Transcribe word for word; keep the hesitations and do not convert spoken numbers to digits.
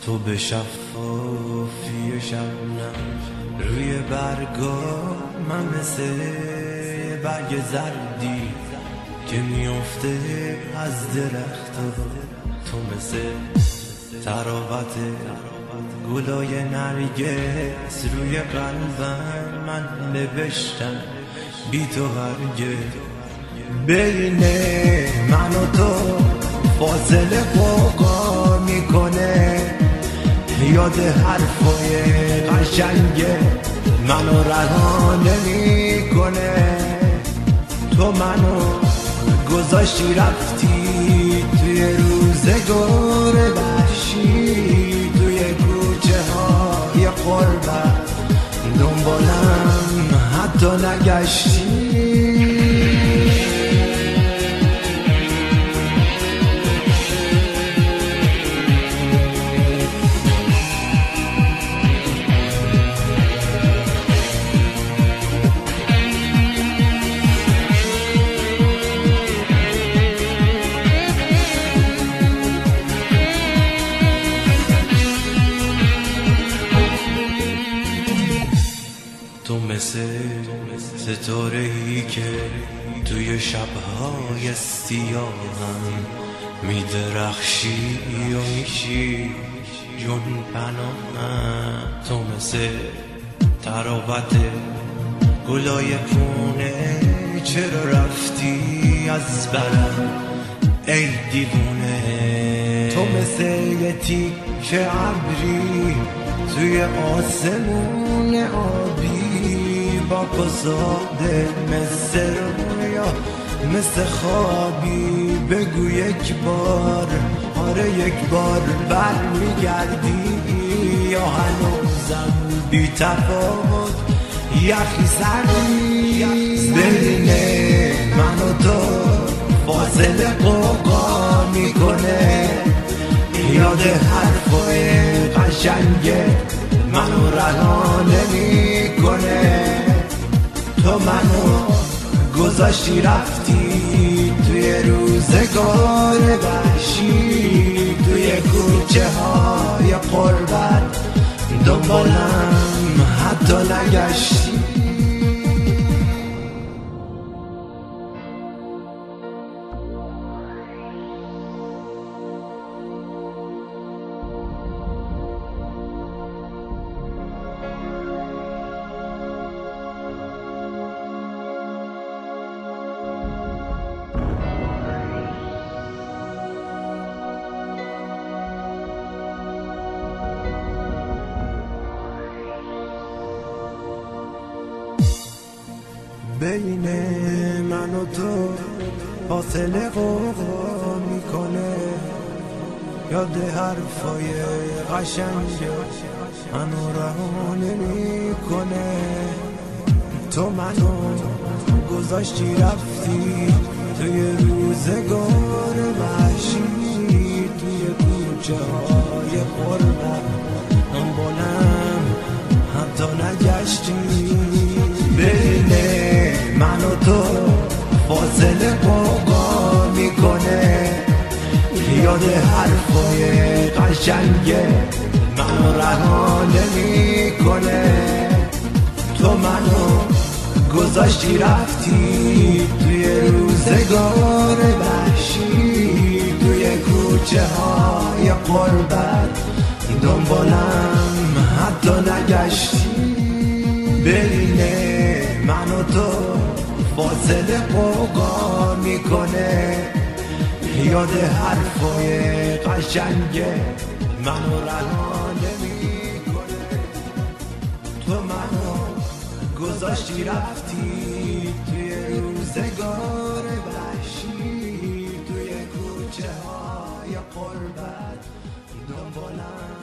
تو به شفافی شبنم روی برگا، من مثل برگ زردی که میفته از درخت. تو مثل تراوت گلای نرگس روی قلبم، من نوشتم بی تو هرگز. بین من و تو فاصله قوقا میکنه، یاد حرفای قشنگه منو رها نمیکنه. تو منو گذاشتی رفتی توی روزگار وحشی، توی کوچه های غربت دنبالم حتی نگشتی. تو مثل ستاره‌ای که توی شب‌های سیاهم میدرخشی و میشی جون پناهم. تو مثل تراوت گلای پونه، چرا رفتی از برم ای دیوونه؟ تو مثل یه تیکه ابری توی آسمون آبی، با ساده مثل رویا مثل خوابی. بگو یک بار آره یک بار بر میگردی، یا هنوزم بی تفاوت یخی سردی. بین من و تو فاصله قوقا میکنه، یاد حرفای قشنگه منو رها نمیکنه. تو منو گذاشتی رفتی توی روزگار وحشی، توی کوچه های غربت دنبالم حتی نگشتی. بین من و تو فاصله قوقا میکنه، یاد حرفای قشنگ منو رها نمیکنه. تو منو گذاشتی رفتی توی روزگار وحشی، توی کوچه های غربت دنبالم حتی نگشتی. بین من و تو فاصله قوقا میکنه، یاد حرفای قشنگه منو رها نمیکنه. تو منو گذاشتی رفتی توی روزگار وحشی، توی کوچه های غربت دنبالم حتی نگشتی. بین من و تو فاصله قوقا میکنه، یاد حرفای قشنگه منو رها نمیکنه. تو منو گذاشتی رفتی توی روزگار وحشی، توی کوچه های غربت دنبالم